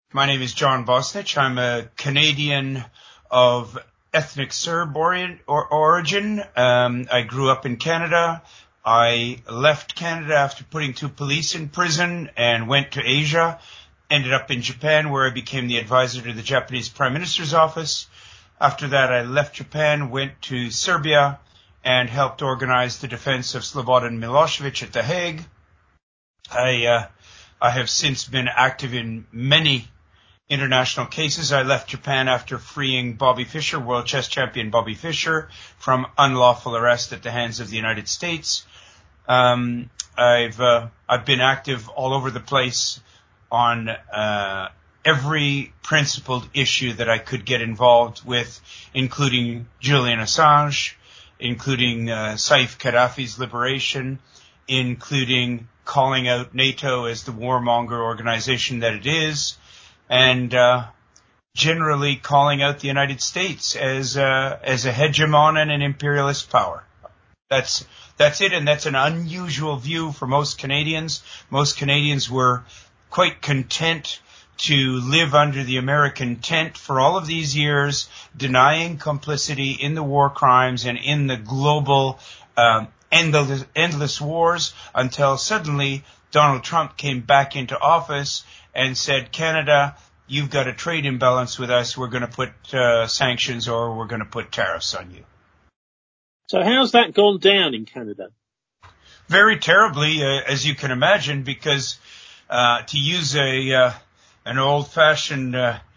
My name is John Bosnich. I'm a Canadian of ethnic Serb origin. I grew up in Canada. I left Canada after putting 2 police in prison and went to Asia. Ended up in Japan, where I became the advisor to the Japanese Prime Minister's office. After that, I left Japan, went to Serbia, and helped organize the defense of Slobodan Milosevic at The Hague. I have since been active in many international cases. I left Japan after freeing Bobby Fischer, world chess champion Bobby Fischer, from unlawful arrest at the hands of the United States. I've been active all over the place on every principled issue that I could get involved with, including Julian Assange, including Saif Gaddafi's liberation, including calling out NATO as the warmonger organization that it is, and generally calling out the United States as a hegemon and an imperialist power. That's it, and that's an unusual view for most Canadians. Most Canadians were quite content to live under the American tent for all of these years, denying complicity in the war crimes and in the global endless wars, until suddenly Donald Trump came back into office and said, Canada, you've got a trade imbalance with us. We're going to put sanctions, or we're going to put tariffs on you. So how's that gone down in Canada? Very terribly, as you can imagine, because to use an old-fashioned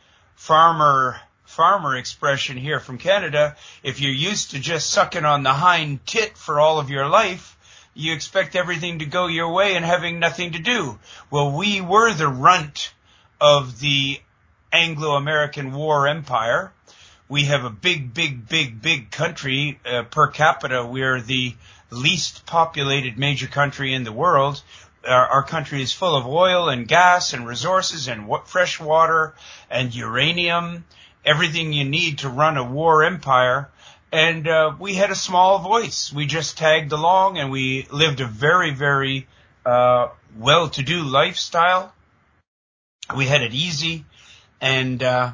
farmer expression here from Canada, if you're used to just sucking on the hind tit for all of your life, you expect everything to go your way and having nothing to do. Well, we were the runt of the Anglo-American war empire. We have a big country per capita. We're the least populated major country in the world. Our country is full of oil and gas and resources and fresh water and uranium, everything you need to run a war empire. And we had a small voice. We just tagged along, and we lived a very well-to-do lifestyle. We had it easy, and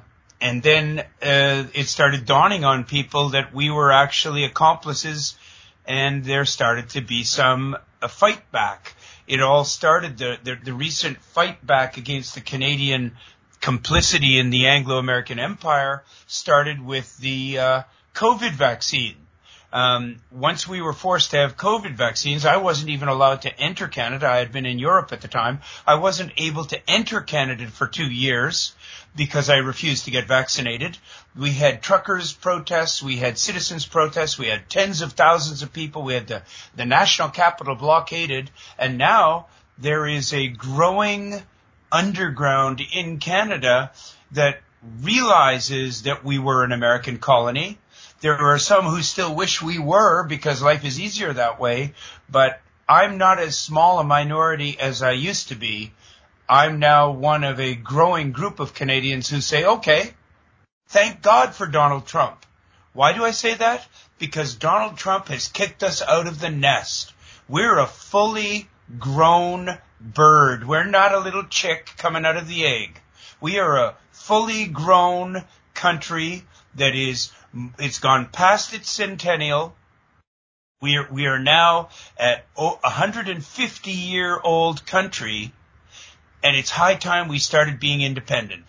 then it started dawning on people that we were actually accomplices, and there started to be a fight back. It all started, the recent fight back against the Canadian complicity in the Anglo-American Empire started with the COVID vaccine. Once we were forced to have COVID vaccines, I wasn't even allowed to enter Canada. I had been in Europe at the time. I wasn't able to enter Canada for 2 years because I refused to get vaccinated. We had truckers' protests. We had citizens' protests. We had tens of thousands of people. We had the national capital blockaded. And now there is a growing underground in Canada that realizes that we were an American colony. There are some who still wish we were, because life is easier that way, but I'm not as small a minority as I used to be. I'm now one of a growing group of Canadians who say, okay, thank God for Donald Trump. Why do I say that? Because Donald Trump has kicked us out of the nest. We're a fully grown bird. We're not a little chick coming out of the egg. We are a fully grown country that it's gone past its centennial. We are now at 150-year-old country, and it's high time we started being independent.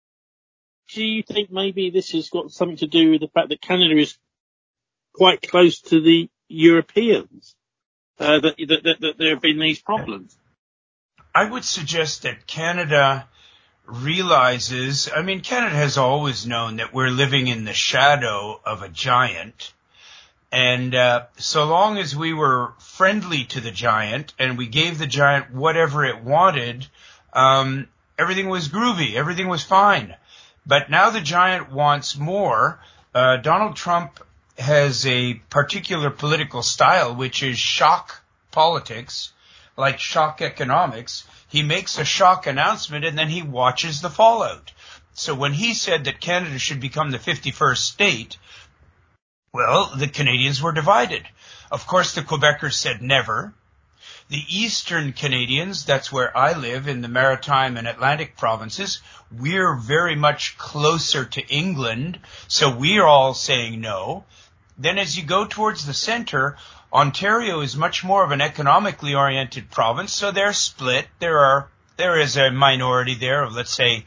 Do you think maybe this has got something to do with the fact that Canada is quite close to the Europeans, that there have been these problems? I would suggest that Canada realizes, Canada has always known that we're living in the shadow of a giant. And so long as we were friendly to the giant and we gave the giant whatever it wanted, everything was groovy, everything was fine. But now the giant wants more. Donald Trump has a particular political style, which is shock politics, like shock economics. He makes a shock announcement and then he watches the fallout. So when he said that Canada should become the 51st state, well, the Canadians were divided. Of course, the Quebecers said never. The eastern Canadians, that's where I live in the Maritime and Atlantic provinces, we're very much closer to England, so we're all saying no. Then as you go towards the center, Ontario is much more of an economically oriented province, so they're split. There is a minority there of, let's say,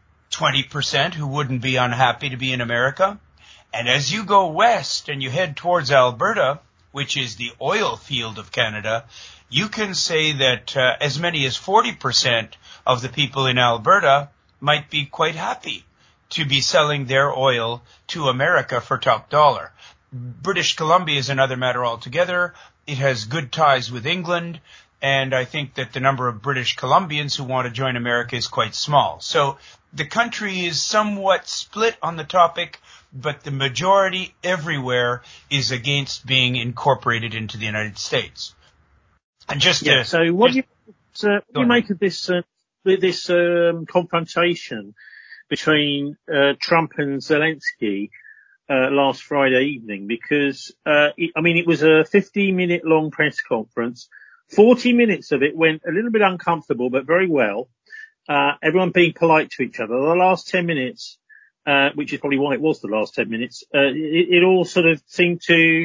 20% who wouldn't be unhappy to be in America. And as you go west and you head towards Alberta, which is the oil field of Canada, you can say that as many as 40% of the people in Alberta might be quite happy to be selling their oil to America for top dollar. British Columbia is another matter altogether. It has good ties with England, and I think that the number of British Columbians who want to join America is quite small. So the country is somewhat split on the topic, but the majority everywhere is against being incorporated into the United States. And so what do you make of this confrontation between Trump and Zelensky last Friday evening? Because it was a 15-minute long press conference. 40 minutes of it went a little bit uncomfortable, but very well. Everyone being polite to each other. The last 10 minutes, which is probably why it was the last 10 minutes, it all sort of seemed to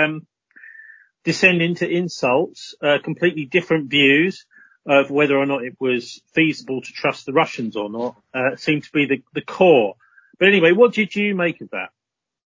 descend into insults, completely different views of whether or not it was feasible to trust the Russians or not, seemed to be the core. But anyway, what did you make of that?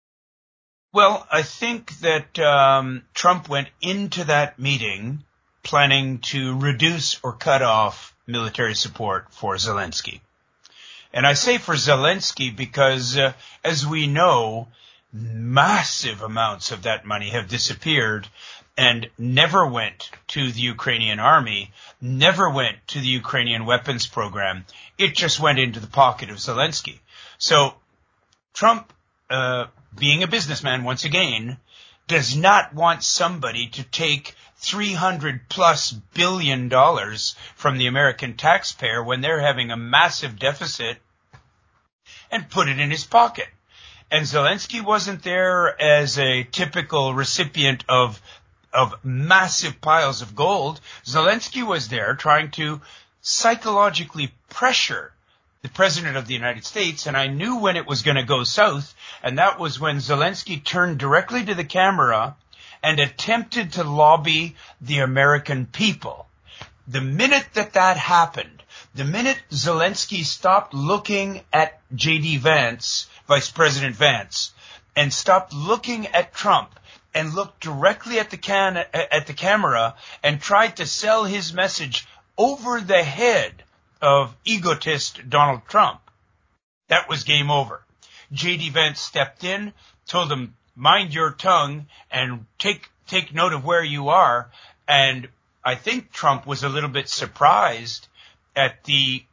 Well, I think that Trump went into that meeting planning to reduce or cut off military support for Zelensky. And I say for Zelensky because, as we know, massive amounts of that money have disappeared and never went to the Ukrainian army, never went to the Ukrainian weapons program. It just went into the pocket of Zelensky. So Trump, being a businessman once again, does not want somebody to take $300+ billion from the American taxpayer when they're having a massive deficit and put it in his pocket. And Zelensky wasn't there as a typical recipient of massive piles of gold. Zelensky was there trying to psychologically pressure the president of the United States, and I knew when it was going to go south, and that was when Zelensky turned directly to the camera and attempted to lobby the American people. The minute that happened, the minute Zelensky stopped looking at J.D. Vance, Vice President Vance, and stopped looking at Trump and looked directly at the camera and tried to sell his message over the head of egotist Donald Trump, that was game over. J.D. Vance stepped in, told him, mind your tongue and take note of where you are. And I think Trump was a little bit surprised at the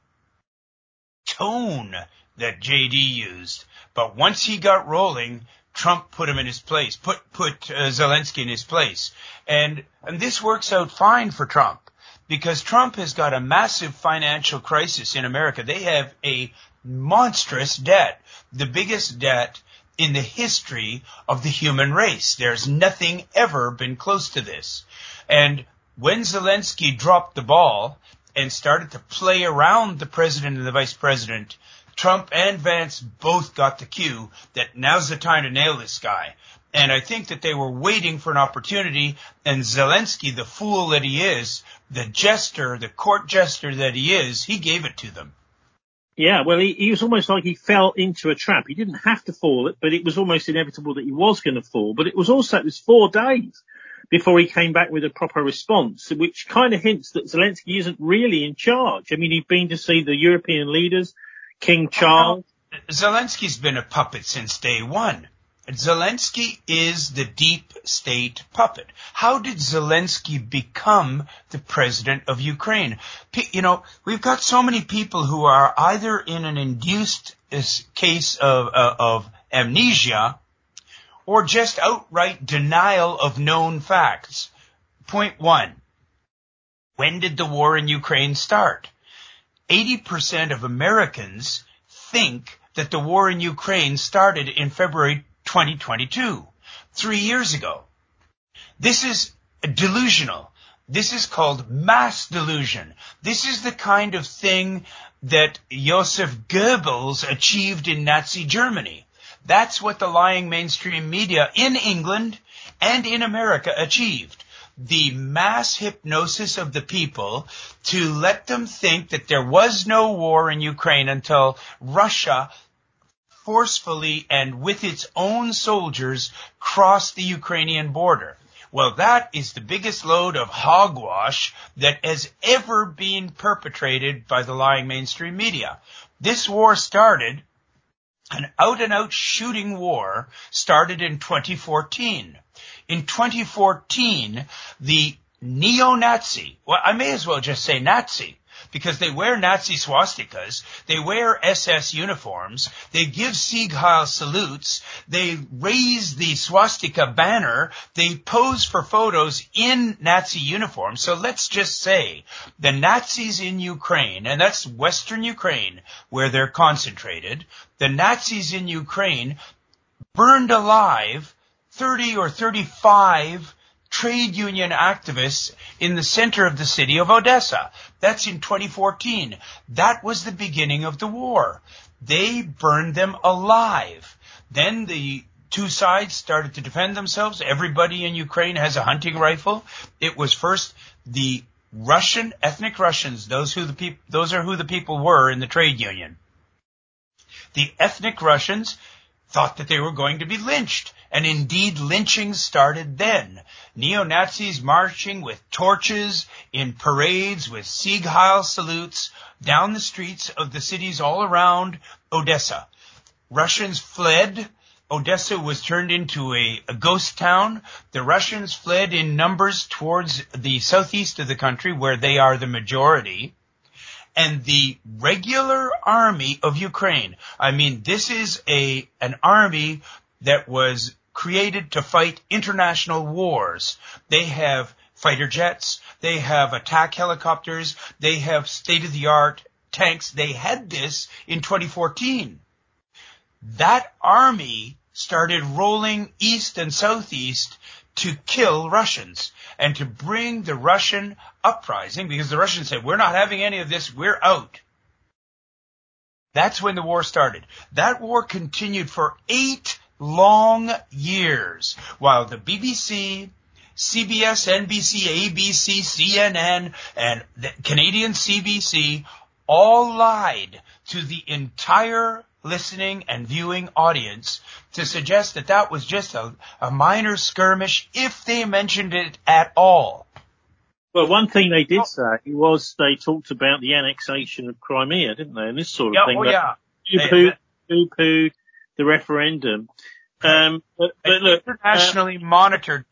tone that J.D. used. But once he got rolling, Trump put him in his place, put Zelensky in his place. And this works out fine for Trump, because Trump has got a massive financial crisis in America. They have a monstrous debt, the biggest debt in the history of the human race. There's nothing ever been close to this. And when Zelensky dropped the ball and started to play around the president and the vice president, Trump and Vance both got the cue that now's the time to nail this guy. And I think that they were waiting for an opportunity, and Zelensky, the fool that he is, the jester, the court jester that he is, he gave it to them. Yeah, well, he was almost like he fell into a trap. He didn't have to fall, but it was almost inevitable that he was going to fall. But it was 4 days before he came back with a proper response, which kind of hints that Zelensky isn't really in charge. I mean, he'd been to see the European leaders, King Charles. Zelensky's been a puppet since day one. Zelensky is the deep state puppet. How did Zelensky become the president of Ukraine? You know, we've got so many people who are either in an induced case of amnesia or just outright denial of known facts. Point one, when did the war in Ukraine start? 80% of Americans think that the war in Ukraine started in February 2022, 3 years ago. This is delusional. This is called mass delusion. This is the kind of thing that Joseph Goebbels achieved in Nazi Germany. That's what the lying mainstream media in England and in America achieved. The mass hypnosis of the people to let them think that there was no war in Ukraine until Russia forcefully and with its own soldiers crossed the Ukrainian border. Well, that is the biggest load of hogwash that has ever been perpetrated by the lying mainstream media. This war started, an out-and-out shooting war started in 2014. In 2014, the neo-Nazi, well, I may as well just say Nazi, because they wear Nazi swastikas, they wear SS uniforms, they give Sieg Heil salutes, they raise the swastika banner, they pose for photos in Nazi uniforms. So let's just say the Nazis in Ukraine, and that's Western Ukraine where they're concentrated, the Nazis in Ukraine burned alive 30 or 35 trade union activists in the center of the city of Odessa. That's in 2014. That was the beginning of the war. They burned them alive. Then the two sides started to defend themselves. Everybody in Ukraine has a hunting rifle. It was first the Russian, ethnic Russians, those are who the people were in the trade union. The ethnic Russians thought that they were going to be lynched. And indeed, lynching started then. Neo-Nazis marching with torches in parades with Sieg Heil salutes down the streets of the cities all around Odessa. Russians fled. Odessa was turned into a ghost town. The Russians fled in numbers towards the southeast of the country where they are the majority. And the regular army of Ukraine, I mean, this is an army that was created to fight international wars. They have fighter jets, they have attack helicopters, they have state-of-the-art tanks. They had this in 2014. That army started rolling east and southeast to kill Russians and to bring the Russian uprising, because the Russians said, we're not having any of this, we're out. That's when the war started. That war continued for 8 long years, while the BBC, CBS, NBC, ABC, CNN, and the Canadian CBC all lied to the entire listening and viewing audience to suggest that that was just a minor skirmish, if they mentioned it at all. Well, one thing they did say was they talked about the annexation of Crimea, didn't they? And this sort of thing. Oh, yeah. Poo-poo the referendum. But look, internationally monitored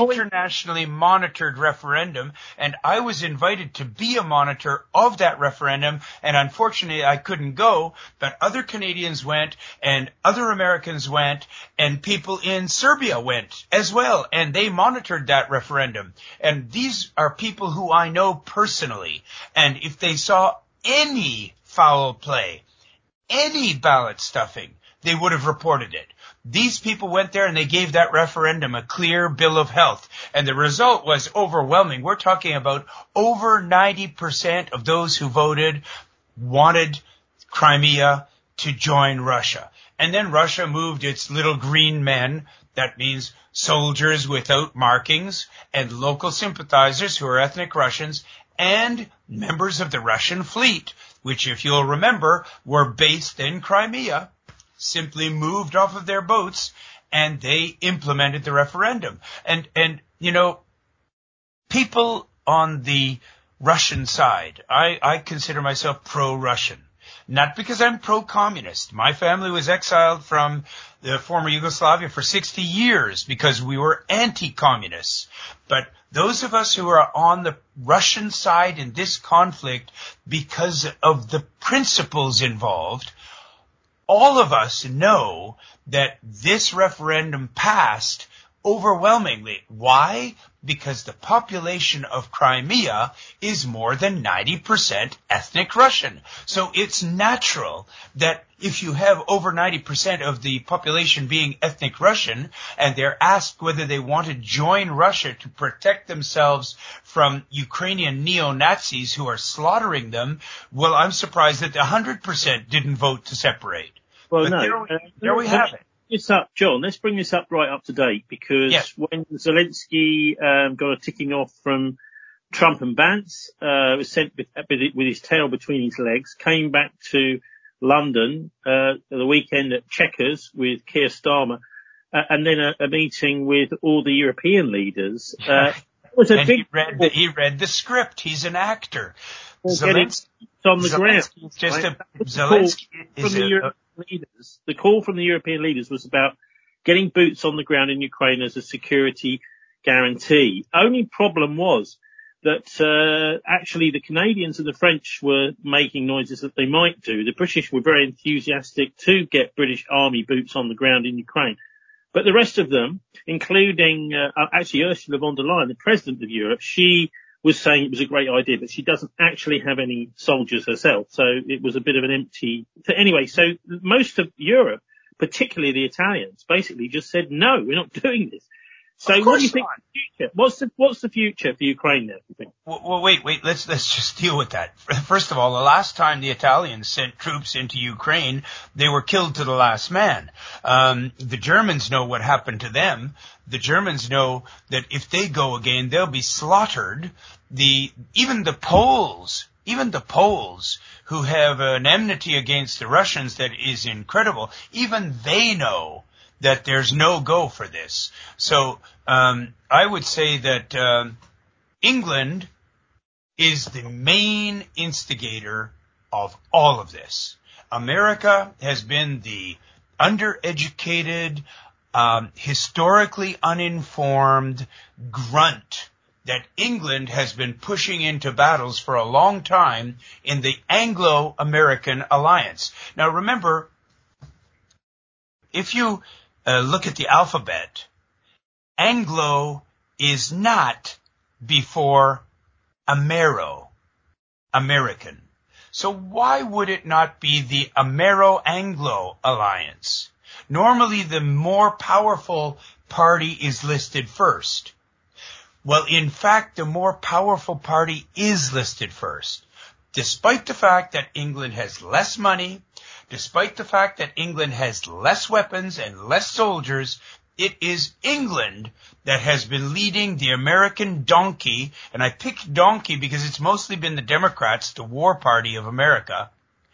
referendum, and I was invited to be a monitor of that referendum, and unfortunately I couldn't go, but other Canadians went, and other Americans went, and people in Serbia went as well, and they monitored that referendum. And these are people who I know personally, and if they saw any foul play, any ballot stuffing, they would have reported it. These people went there and they gave that referendum a clear bill of health. And the result was overwhelming. We're talking about over 90% of those who voted wanted Crimea to join Russia. And then Russia moved its little green men, that means soldiers without markings, and local sympathizers who are ethnic Russians, and members of the Russian fleet, which, if you'll remember, were based in Crimea, simply moved off of their boats, and they implemented the referendum. And you know, people on the Russian side, I consider myself pro-Russian. Not because I'm pro-communist. My family was exiled from the former Yugoslavia for 60 years because we were anti-communists. But those of us who are on the Russian side in this conflict, because of the principles involved, all of us know that this referendum passed overwhelmingly. Why? Because the population of Crimea is more than 90% ethnic Russian. So it's natural that if you have over 90% of the population being ethnic Russian, and they're asked whether they want to join Russia to protect themselves from Ukrainian neo-Nazis who are slaughtering them, well, I'm surprised that 100% didn't vote to separate. Well, but no. there we have it. John, let's bring this up right up to date, because when Zelensky got a ticking off from Trump and Vance, was sent with his tail between his legs, came back to London the weekend at Chequers with Keir Starmer, and then a meeting with all the European leaders. Was a big. He read the script. He's an actor. Zelensky on the ground. Zelensky is leaders. The call from the European leaders was about getting boots on the ground in Ukraine as a security guarantee. Only problem was that actually the Canadians and the French were making noises that they might do. The British were very enthusiastic to get British army boots on the ground in Ukraine. But the rest of them, including actually Ursula von der Leyen, the president of Europe, she was saying it was a great idea, but she doesn't actually have any soldiers herself. So it was a bit of an empty. Anyway, so most of Europe, particularly the Italians, basically just said, no, we're not doing this. So what do you think? What's the future for Ukraine now, you think? Well, wait. Let's just deal with that. First of all, the last time the Italians sent troops into Ukraine, they were killed to the last man. The Germans know what happened to them. The Germans know that if they go again, they'll be slaughtered. Even the Poles, who have an enmity against the Russians that is incredible, even they know that there's no go for this. So I would say that England is the main instigator of all of this. America has been the undereducated, historically uninformed grunt that England has been pushing into battles for a long time in the Anglo-American alliance. Now remember, if you look at the alphabet, Anglo is not before Amero, American. So why would it not be the Amero-Anglo alliance? Normally the more powerful party is listed first. Well, in fact, the more powerful party is listed first. Despite the fact that England has less money, despite the fact that England has less weapons and less soldiers, it is England that has been leading the American donkey, and I picked donkey because it's mostly been the Democrats, the war party of America.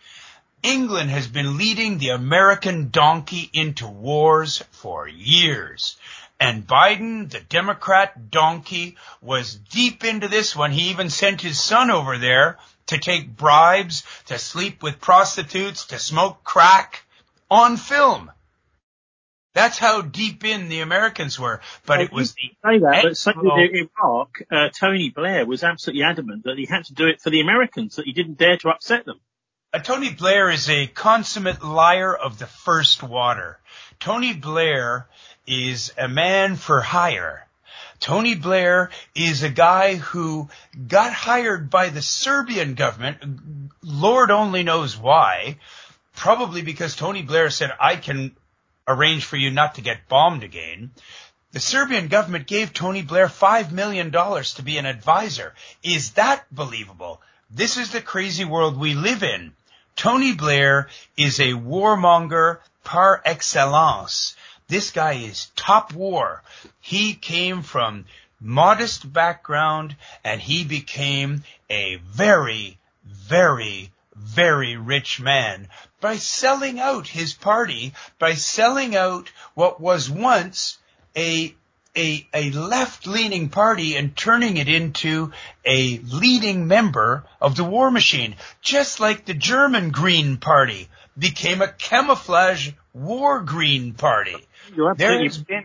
England has been leading the American donkey into wars for years. And Biden, the Democrat donkey, was deep into this one. He even sent his son over there to take bribes, to sleep with prostitutes, to smoke crack on film. That's how deep in the Americans were. But it was with Iraq, Tony Blair was absolutely adamant that he had to do it for the Americans, that he didn't dare to upset them. Tony Blair is a consummate liar of the first water. Tony Blair is a man for hire. Tony Blair is a guy who got hired by the Serbian government. Lord only knows why. Probably because Tony Blair said, I can arrange for you not to get bombed again. The Serbian government gave Tony Blair $5 million to be an advisor. Is that believable? This is the crazy world we live in. Tony Blair is a warmonger par excellence. This guy is top war. He came from modest background and he became a very, very, very rich man by selling out his party, by selling out what was once a left-leaning party and turning it into a leading member of the war machine, just like the German Green Party became a camouflage war green party. There has been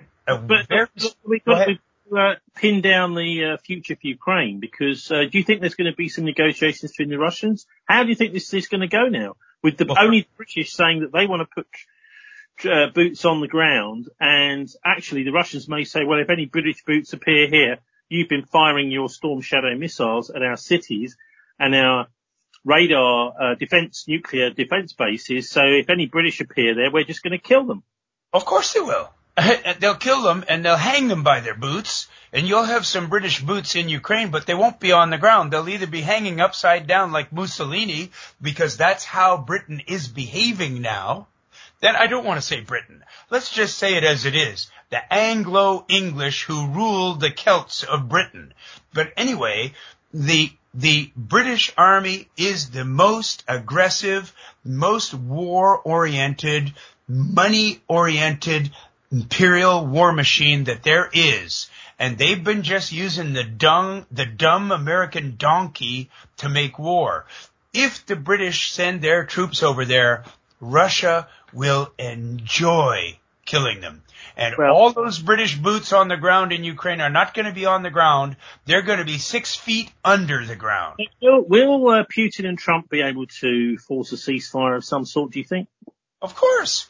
we've got to pin down the future for Ukraine, because do you think there's going to be some negotiations between the Russians? How do you think this is going to go now? With only the British saying that they want to put boots on the ground, and actually the Russians may say, well, if any British boots appear here, you've been firing your Storm Shadow missiles at our cities and our radar nuclear defense bases, so if any British appear there, we're just going to kill them. Of course they will. They'll kill them and they'll hang them by their boots, and you'll have some British boots in Ukraine, but they won't be on the ground. They'll either be hanging upside down like Mussolini, because that's how Britain is behaving now. Then I don't want to say Britain. Let's just say it as it is. The Anglo-English who ruled the Celts of Britain. But anyway, the British Army is the most aggressive, most war-oriented, money-oriented imperial war machine that there is. And they've been just using the dumb American donkey to make war. If the British send their troops over there, Russia will enjoy killing them. And all those British boots on the ground in Ukraine are not going to be on the ground. They're going to be 6 feet under the ground. Will Putin and Trump be able to force a ceasefire of some sort, do you think? Of course.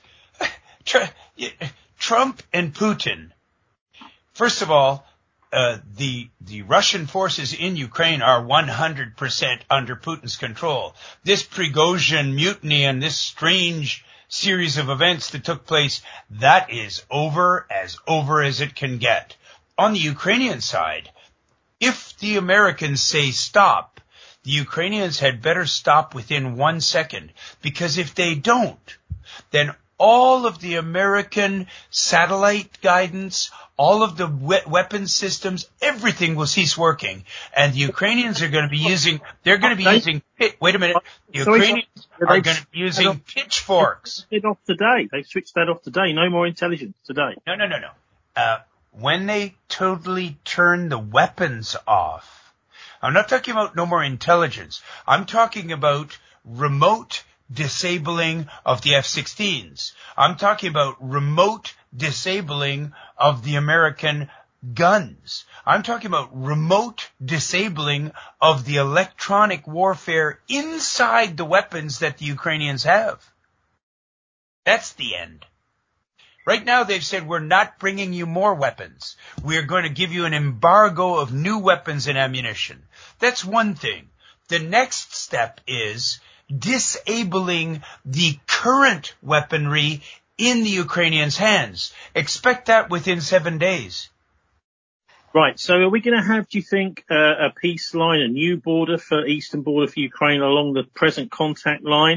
Trump and Putin. First of all, the Russian forces in Ukraine are 100% under Putin's control. This Prigozhin mutiny and this strange series of events that took place, that is over as it can get. On the Ukrainian side, if the Americans say stop, the Ukrainians had better stop within 1 second, because if they don't, then all of the American satellite guidance, all of the weapon systems, everything will cease working. And the Ukrainians are going to be using, the Ukrainians are going to be using pitchforks. They've switched that off today. No more intelligence today. No. When they totally turn the weapons off, I'm not talking about no more intelligence. I'm talking about remote disabling of the F-16s. I'm talking about remote disabling of the American guns. I'm talking about remote disabling of the electronic warfare inside the weapons that the Ukrainians have. That's the end. Right now they've said, we're not bringing you more weapons. We're going to give you an embargo of new weapons and ammunition. That's one thing. The next step is disabling the current weaponry in the Ukrainians' hands. Expect that within 7 days. Right. So are we going to have, do you think, a peace line, a new border for eastern border for Ukraine along the present contact line?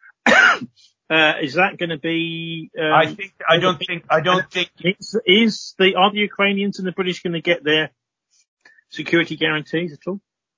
Is that going to be? I don't think. Are the Ukrainians and the British going to get their security guarantees at all?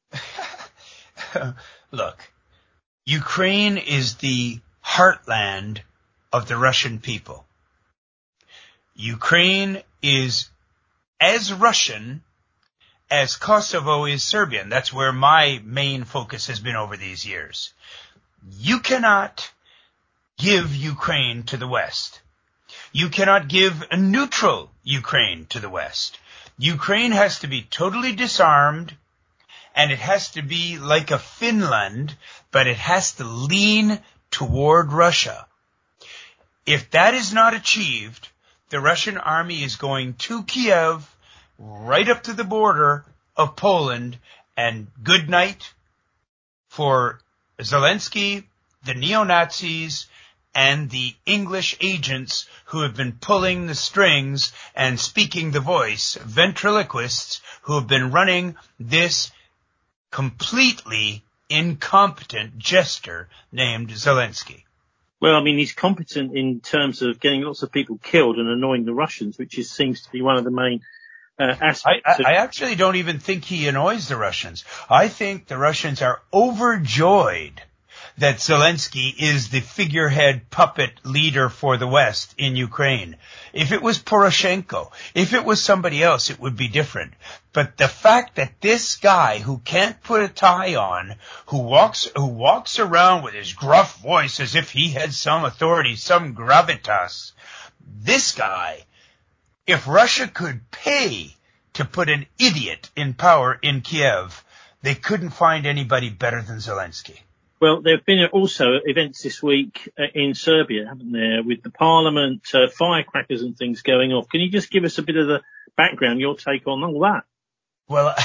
Look, Ukraine is the heartland of the Russian people. Ukraine is as Russian as Kosovo is Serbian. That's where my main focus has been over these years. You cannot give Ukraine to the West. You cannot give a neutral Ukraine to the West. Ukraine has to be totally disarmed, and it has to be like a Finland, but it has to lean toward Russia. If that is not achieved, the Russian army is going to Kiev, right up to the border of Poland, and good night for Zelensky, the neo-Nazis, and the English agents who have been pulling the strings and speaking the voice, ventriloquists who have been running this completely incompetent jester named Zelensky. Well, I mean, he's competent in terms of getting lots of people killed and annoying the Russians, which seems to be one of the main aspects. I actually don't even think he annoys the Russians. I think the Russians are overjoyed that Zelensky is the figurehead puppet leader for the West in Ukraine. If it was Poroshenko, if it was somebody else, it would be different. But the fact that this guy who can't put a tie on, who walks around with his gruff voice as if he had some authority, some gravitas, this guy, if Russia could pay to put an idiot in power in Kiev, they couldn't find anybody better than Zelensky. Well, there have been also events this week in Serbia, haven't there, with the parliament, firecrackers and things going off. Can you just give us a bit of the background, your take on all that? Well,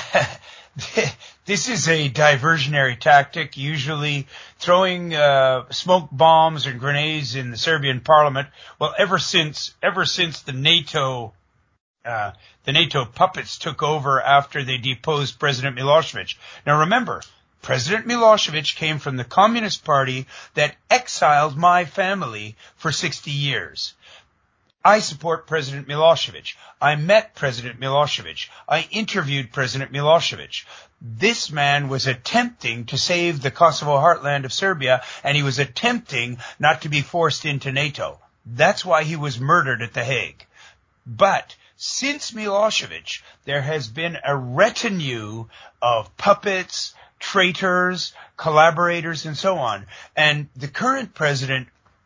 this is a diversionary tactic, usually throwing smoke bombs and grenades in the Serbian parliament. Well, ever since the NATO puppets took over after they deposed President Milosevic. Now remember, President Milosevic came from the Communist Party that exiled my family for 60 years. I support President Milosevic. I met President Milosevic. I interviewed President Milosevic. This man was attempting to save the Kosovo heartland of Serbia, and he was attempting not to be forced into NATO. That's why he was murdered at The Hague. But since Milosevic, there has been a retinue of puppets, traitors, collaborators, and so on. And the current president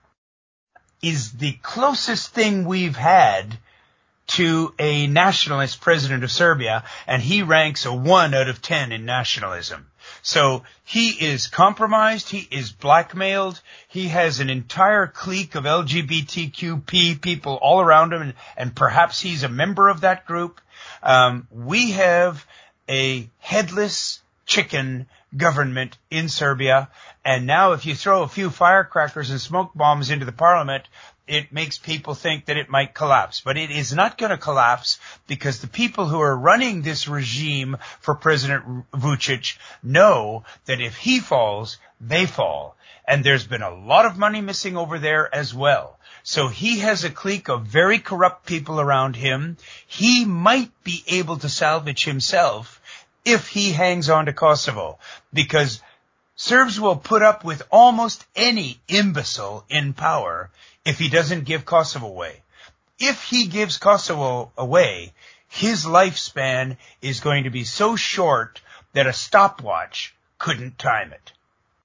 is the closest thing we've had to a nationalist president of Serbia, and he ranks a 1 out of 10 in nationalism. So he is compromised, he is blackmailed, he has an entire clique of LGBTQ people all around him, and perhaps he's a member of that group. We have a headless chicken government in Serbia, and now if you throw a few firecrackers and smoke bombs into the parliament, it makes people think that it might collapse. But it is not going to collapse, because the people who are running this regime for President Vučić know that if he falls, they fall. And there's been a lot of money missing over there as well. So he has a clique of very corrupt people around him. He might be able to salvage himself if he hangs on to Kosovo, because Serbs will put up with almost any imbecile in power if he doesn't give Kosovo away. If he gives Kosovo away, his lifespan is going to be so short that a stopwatch couldn't time it.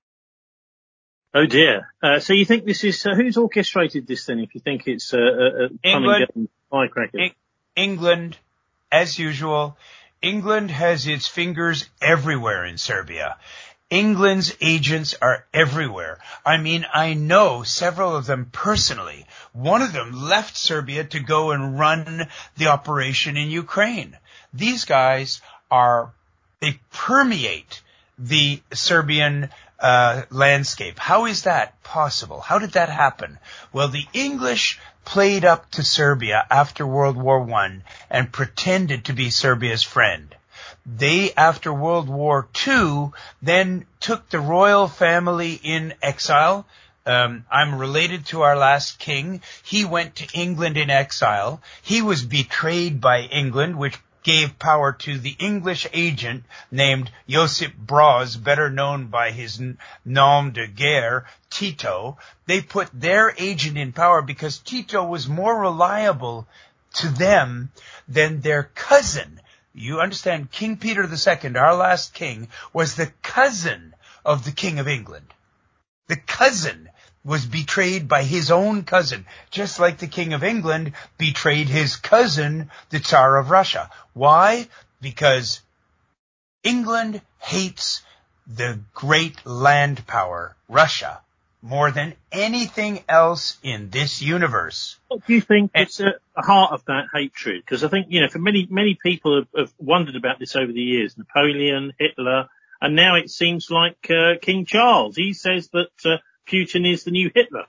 Oh dear. So you think this is, who's orchestrated this then, if you think it's England, firecrackers? England, as usual. England has its fingers everywhere in Serbia. England's agents are everywhere. I mean, I know several of them personally. One of them left Serbia to go and run the operation in Ukraine. These guys they permeate the Serbian landscape. How is that possible? How did that happen? Well, the English played up to Serbia after World War I and pretended to be Serbia's friend. They, after World War II, then took the royal family in exile. I'm related to our last king. He went to England in exile. He was betrayed by England, which gave power to the English agent named Josip Broz, better known by his nom de guerre, Tito. They put their agent in power because Tito was more reliable to them than their cousin. You understand, King Peter II, our last king, was the cousin of the King of England. The cousin was betrayed by his own cousin, just like the King of England betrayed his cousin, the Tsar of Russia. Why? Because England hates the great land power, Russia, more than anything else in this universe. What do you think is at the heart of that hatred? Because I think, for many people have wondered about this over the years. Napoleon, Hitler, and now it seems like King Charles. He says that Putin is the new Hitler.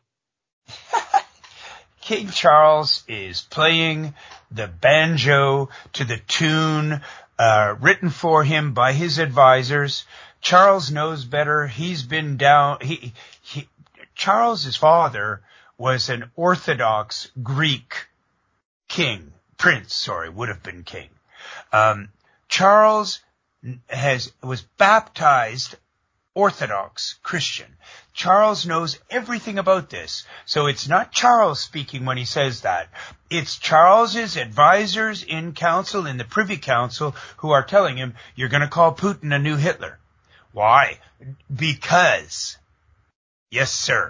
King Charles is playing the banjo to the tune written for him by his advisors. Charles knows better. He's been down. Charles's father was an Orthodox Greek prince, would have been king. Charles was baptized Orthodox Christian. Charles knows everything about this. So it's not Charles speaking when he says that. It's Charles's advisors in council, in the Privy Council, who are telling him, you're going to call Putin a new Hitler. Why? Because, yes, sir,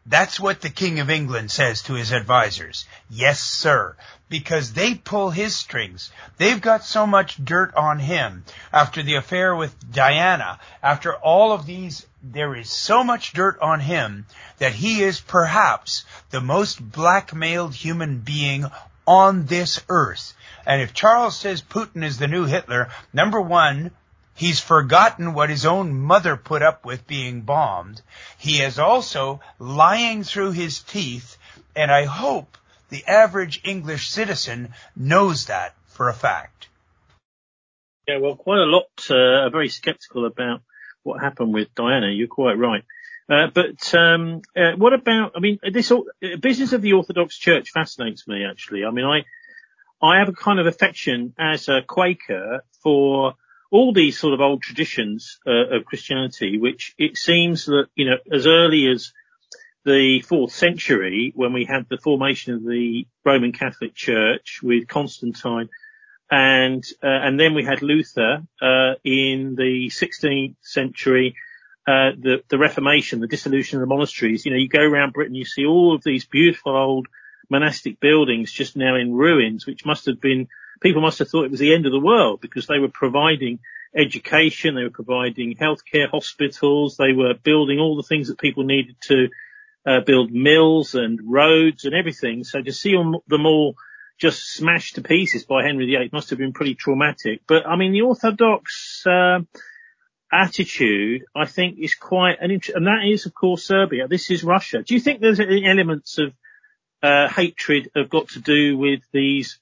That's what the King of England says to his advisors. Yes, sir. Because they pull his strings. They've got so much dirt on him after the affair with Diana. After all of these, there is so much dirt on him that he is perhaps the most blackmailed human being on this earth. And if Charles says Putin is the new Hitler, number one, he's forgotten what his own mother put up with being bombed. He is also lying through his teeth, and I hope the average English citizen knows that for a fact. Yeah, well, quite a lot are very sceptical about what happened with Diana. You're quite right. But what about, I mean, this business of the Orthodox Church fascinates me, actually. I mean, I have a kind of affection as a Quaker for all these sort of old traditions of Christianity, which it seems that, you know, as early as the 4th century, when we had the formation of the Roman Catholic Church with Constantine, and then we had Luther in the 16th century, the Reformation, the dissolution of the monasteries. You know, you go around Britain, you see all of these beautiful old monastic buildings just now in ruins, which people must have thought it was the end of the world, because they were providing education, they were providing healthcare, hospitals, they were building all the things that people needed to build mills and roads and everything. So to see them all just smashed to pieces by Henry VIII must have been pretty traumatic. But I mean, the Orthodox attitude, I think, is quite an interesting, and that is, of course, Serbia. This is Russia. Do you think there's any elements of hatred have got to do with these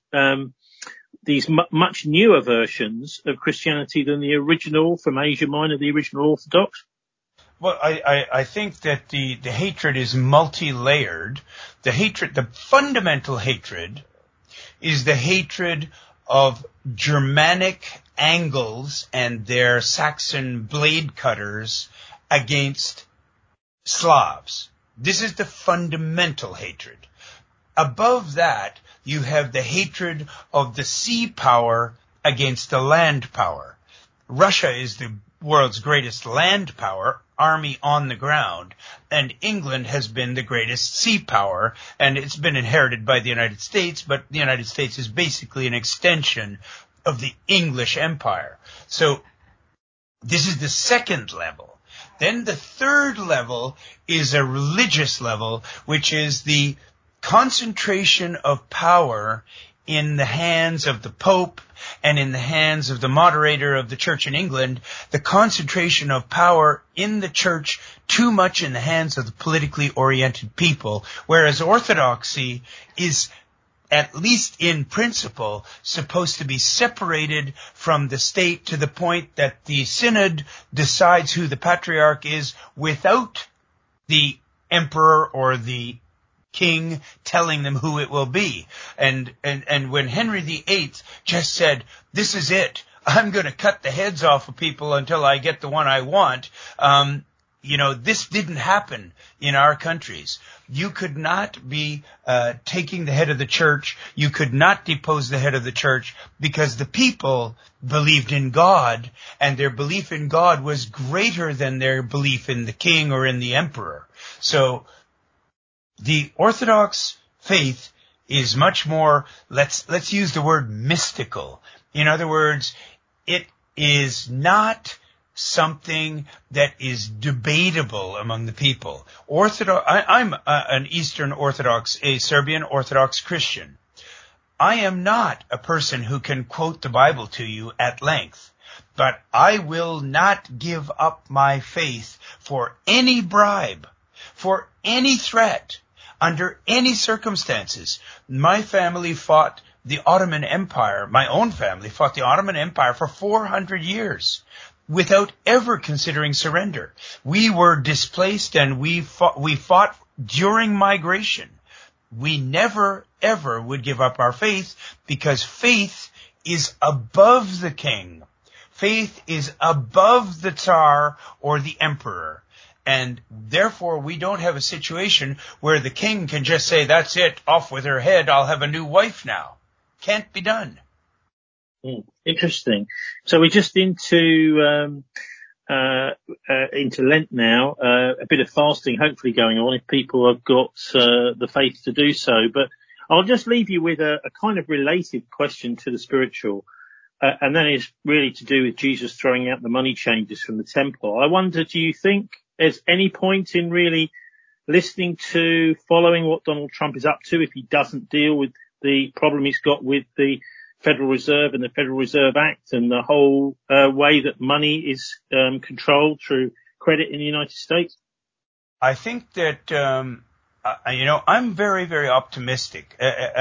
much newer versions of Christianity than the original from Asia Minor, the original Orthodox? Well, I think that the hatred is multi-layered. The fundamental hatred is the hatred of Germanic Angles and their Saxon blade cutters against Slavs. This is the fundamental hatred. Above that, you have the hatred of the sea power against the land power. Russia is the world's greatest land power, army on the ground, and England has been the greatest sea power, and it's been inherited by the United States, but the United States is basically an extension of the English Empire. So this is the second level. Then the third level is a religious level, which is the concentration of power in the hands of the Pope and in the hands of the moderator of the church in England, the concentration of power in the church too much in the hands of the politically oriented people, whereas orthodoxy is, at least in principle, supposed to be separated from the state to the point that the synod decides who the patriarch is without the emperor or the king telling them who it will be. And when Henry VIII just said, this is it, I'm going to cut the heads off of people until I get the one I want, this didn't happen in our countries. You could not be taking the head of the church. You could not depose the head of the church because the people believed in God, and their belief in God was greater than their belief in the king or in the emperor. So the Orthodox faith is much more, let's use the word mystical. In other words, it is not something that is debatable among the people. I'm an Eastern Orthodox, a Serbian Orthodox Christian. I am not a person who can quote the Bible to you at length, but I will not give up my faith for any bribe, for any threat, under any circumstances. My family fought the Ottoman Empire. My own family fought the Ottoman Empire for 400 years without ever considering surrender. We were displaced and we fought during migration. We never, ever would give up our faith because faith is above the king. Faith is above the Tsar or the emperor. And therefore, we don't have a situation where the king can just say, that's it, off with her head, I'll have a new wife now. Can't be done. Interesting. So we're just into into Lent now, a bit of fasting hopefully going on if people have got the faith to do so. But I'll just leave you with a kind of related question to the spiritual, and that is really to do with Jesus throwing out the money changers from the temple. I wonder, do you think there's any point in really listening to, following what Donald Trump is up to if he doesn't deal with the problem he's got with the Federal Reserve and the Federal Reserve Act and the whole way that money is controlled through credit in the United States? I think that, I'm very, very optimistic.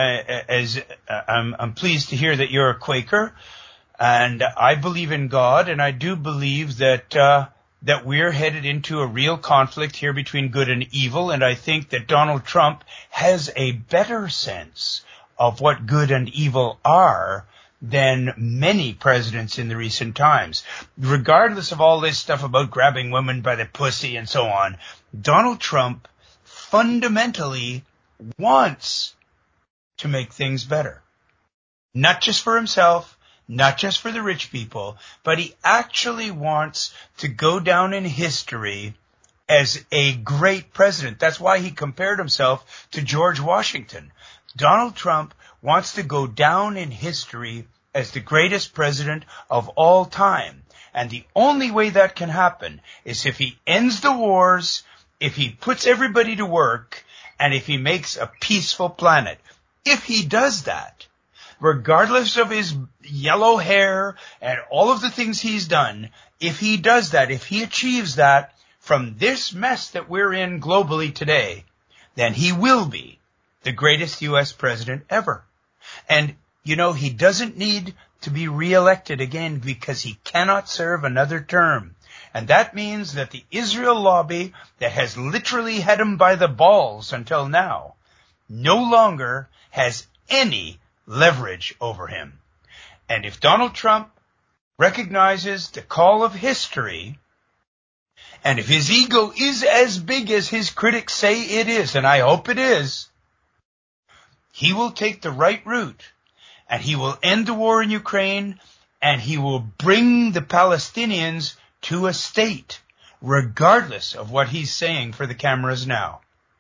I'm pleased to hear that you're a Quaker, and I believe in God, and I do believe that we're headed into a real conflict here between good and evil, and I think that Donald Trump has a better sense of what good and evil are than many presidents in the recent times. Regardless of all this stuff about grabbing women by the pussy and so on, Donald Trump fundamentally wants to make things better. Not just for himself, not just for the rich people, but he actually wants to go down in history as a great president. That's why he compared himself to George Washington. Donald Trump wants to go down in history as the greatest president of all time. And the only way that can happen is if he ends the wars, if he puts everybody to work, and if he makes a peaceful planet. If he does that, regardless of his yellow hair and all of the things he's done, if he does that, if he achieves that from this mess that we're in globally today, then he will be the greatest U.S. president ever. And, he doesn't need to be reelected again because he cannot serve another term. And that means that the Israel lobby that has literally had him by the balls until now no longer has any leverage over him. And if Donald Trump recognizes the call of history, and if his ego is as big as his critics say it is, and I hope it is, he will take the right route, and he will end the war in Ukraine, and he will bring the Palestinians to a state, regardless of what he's saying for the cameras now.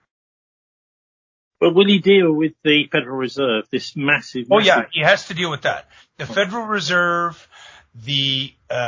But will he deal with the Federal Reserve, this massive... Oh, yeah, he has to deal with that. The Federal Reserve, the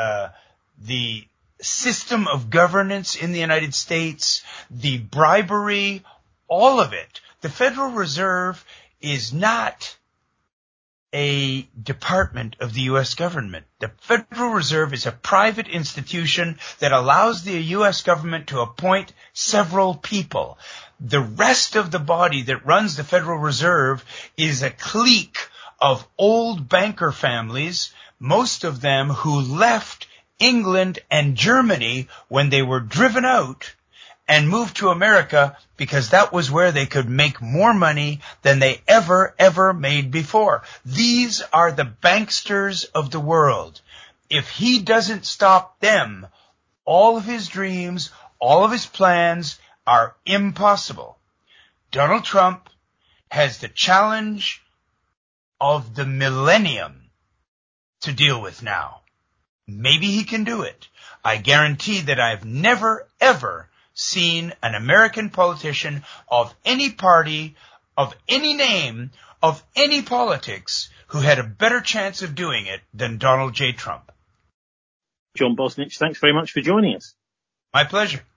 system of governance in the United States, the bribery, all of it. The Federal Reserve is not a department of the U.S. government. The Federal Reserve is a private institution that allows the U.S. government to appoint several people. The rest of the body that runs the Federal Reserve is a clique of old banker families, most of them who left England and Germany when they were driven out and moved to America because that was where they could make more money than they ever made before. These are the banksters of the world. If he doesn't stop them, all of his dreams, all of his plans are impossible. Donald Trump has the challenge of the millennium to deal with now. Maybe he can do it. I guarantee that I've never, ever seen an American politician of any party, of any name, of any politics who had a better chance of doing it than Donald J. Trump. John Bosnich, thanks very much for joining us. My pleasure.